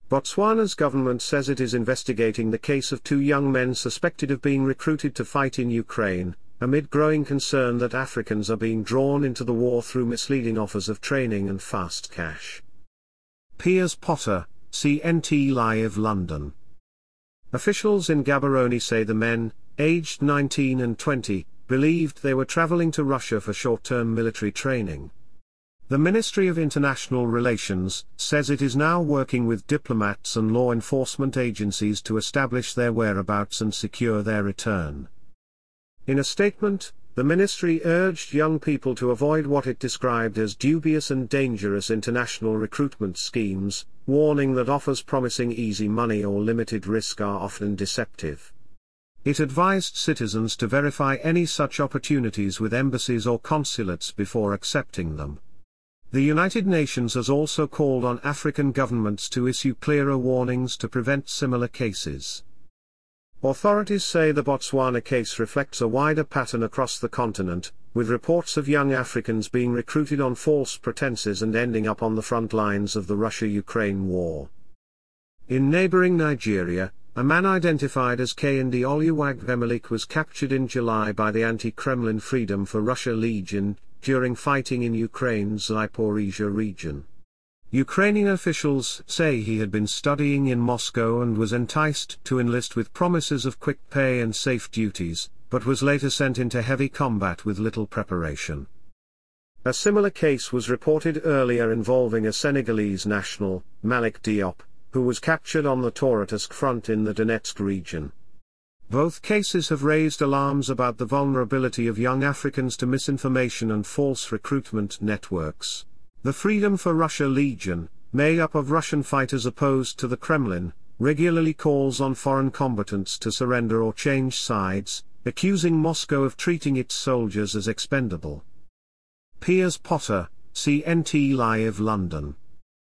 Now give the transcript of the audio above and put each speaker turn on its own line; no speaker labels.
Botswana's government says it is investigating the case of two young men suspected of being recruited to fight in Ukraine, amid growing concern that Africans are being drawn into the war through misleading offers of training and fast cash. Piers Potter, CNT Live London. Officials in Gaborone say the men, aged 19 and 20, believed they were traveling to Russia for short-term military training. The Ministry of International Relations says it is now working with diplomats and law enforcement agencies to establish their whereabouts and secure their return. In a statement, the ministry urged young people to avoid what it described as dubious and dangerous international recruitment schemes, warning that offers promising easy money or limited risk are often deceptive. It advised citizens to verify any such opportunities with embassies or consulates before accepting them. The United Nations has also called on African governments to issue clearer warnings to prevent similar cases. Authorities say the Botswana case reflects a wider pattern across the continent, with reports of young Africans being recruited on false pretenses and ending up on the front lines of the Russia-Ukraine war. In neighboring Nigeria, a man identified as Kehinde Oluwagbemileke was captured in July by the anti-Kremlin Freedom for Russia Legion, during fighting in Ukraine's Zaporizhzhia region. Ukrainian officials say he had been studying in Moscow and was enticed to enlist with promises of quick pay and safe duties, but was later sent into heavy combat with little preparation. A similar case was reported earlier involving a Senegalese national, Malik Diop, who was captured on the Toretsk front in the Donetsk region. Both cases have raised alarms about the vulnerability of young Africans to misinformation and false recruitment networks. The Freedom for Russia Legion, made up of Russian fighters opposed to the Kremlin, regularly calls on foreign combatants to surrender or change sides, accusing Moscow of treating its soldiers as expendable. Piers Potter, CNT Live London.